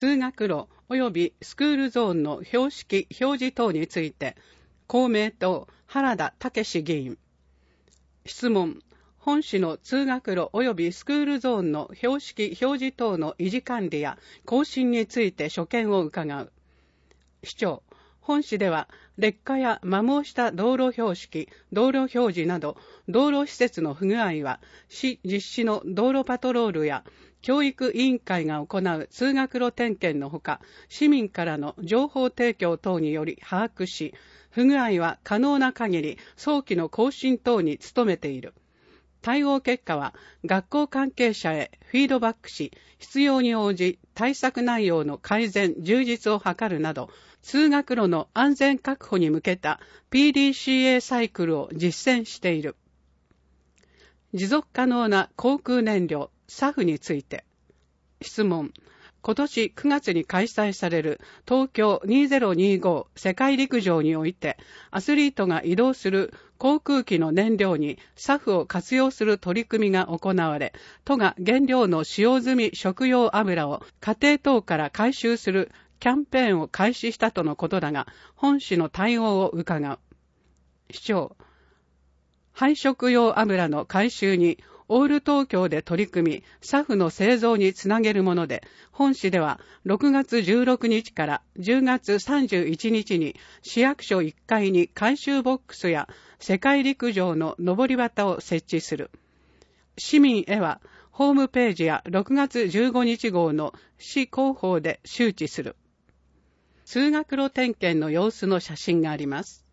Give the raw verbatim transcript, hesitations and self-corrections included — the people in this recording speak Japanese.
通学路及びスクールゾーンの標識表示等について、公明党原田武議員。質問。本市の通学路及びスクールゾーンの標識表示等の維持管理や更新について所見を伺う。市長。本市では劣化や摩耗した道路標識、道路表示など道路施設の不具合は市実施の道路パトロールや教育委員会が行う通学路点検のほか、市民からの情報提供等により把握し、不具合は可能な限り早期の更新等に努めている。対応結果は学校関係者へフィードバックし、必要に応じ対策内容の改善、充実を図るなど、通学路の安全確保に向けた ピーディーシーエー サイクルを実践している。持続可能な航空燃料、サフについて。質問。今年くがつに開催される東京にせんにじゅうご世界陸上において、アスリートが移動する航空機の燃料にサフを活用する取り組みが行われ、都が原料の使用済み食用油を家庭等から回収するキャンペーンを開始したとのことだが、本市の対応を伺う。市長。廃食用油の回収にオール東京で取り組み、サフの製造につなげるもので、本市ではろくがつじゅうろくにちからじゅうがつさんじゅういちにちに市役所いっかいに回収ボックスや世界陸上の上り旗を設置する。市民へはホームページやろくがつじゅうごにち号の市広報で周知する。通学路点検の様子の写真があります。